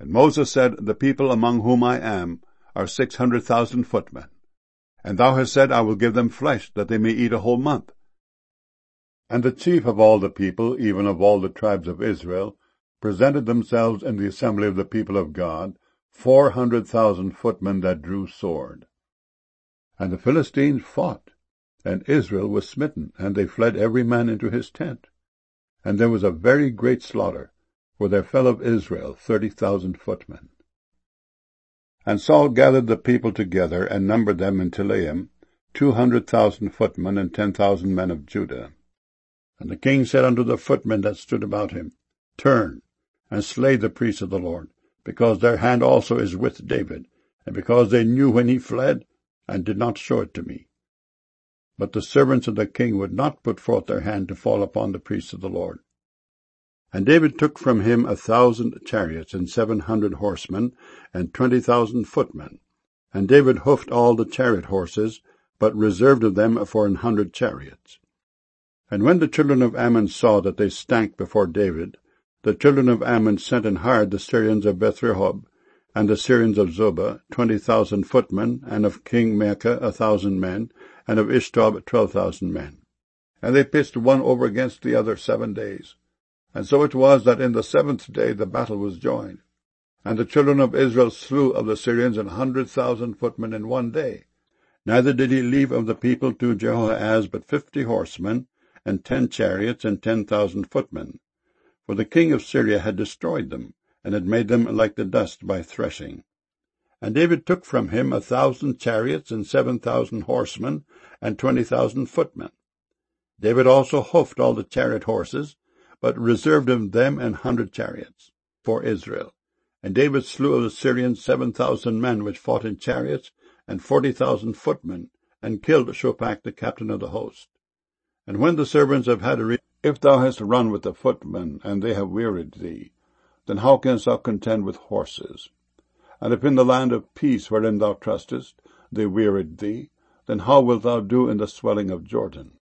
And Moses said, The people among whom I am are 600,000 footmen. And thou hast said, I will give them flesh, that they may eat a whole month. And the chief of all the people, even of all the tribes of Israel, presented themselves in the assembly of the people of God, 400,000 footmen that drew sword. And the Philistines fought, and Israel was smitten, and they fled every man into his tent. And there was a very great slaughter, for there fell of Israel 30,000 footmen. And Saul gathered the people together, and numbered them in Telaim, 200,000 footmen, and 10,000 men of Judah. And the king said unto the footmen that stood about him, Turn, and slay the priests of the Lord, because their hand also is with David, and because they knew when he fled, and did not show it to me. But the servants of the king would not put forth their hand to fall upon the priests of the Lord. And David took from him 1,000 chariots, and 700 horsemen, and 20,000 footmen. And David hoofed all the chariot horses, but reserved of them for 100 chariots. And when the children of Ammon saw that they stank before David, the children of Ammon sent and hired the Syrians of Beth-rehob, and the Syrians of Zobah, 20,000 footmen, and of King Maacah 1,000 men, and of Ishtob 12,000 men. And they pitched one over against the other 7 days. And so it was that in the 7th day the battle was joined. And the children of Israel slew of the Syrians 100,000 footmen in 1 day. Neither did he leave of the people to Jehoahaz but 50 horsemen, and 10 chariots, and 10,000 footmen. For the king of Syria had destroyed them, and had made them like the dust by threshing. And David took from him 1,000 chariots, and 7,000 horsemen, and 20,000 footmen. David also hoofed all the chariot horses, but reserved of them 100 chariots for Israel. And David slew of the Syrians 7,000 men which fought in chariots, and 40,000 footmen, and killed Shophach the captain of the host. And when the servants of Hadar, If thou hast run with the footmen, and they have wearied thee, then how canst thou contend with horses? And if in the land of peace wherein thou trustest, they wearied thee, then how wilt thou do in the swelling of Jordan?